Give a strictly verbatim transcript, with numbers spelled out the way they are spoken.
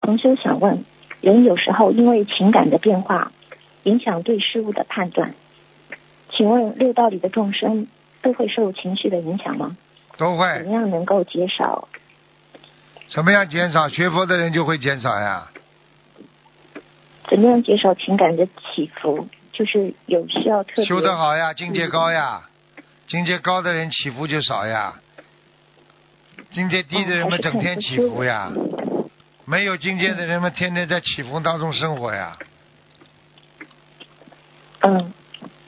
同修想问，人有时候因为情感的变化，影响对事物的判断，请问六道里的众生都会受情绪的影响吗？ 都会。 怎么样能够减少？ 怎么样减少？学佛的人就会减少呀。 怎么样减少情感的起伏？就是有需要特别修得好呀，境界高呀，境界高的人起伏就少呀，境界低的人们整天起伏呀，没有境界的人们天天在起伏当中生活呀。 嗯，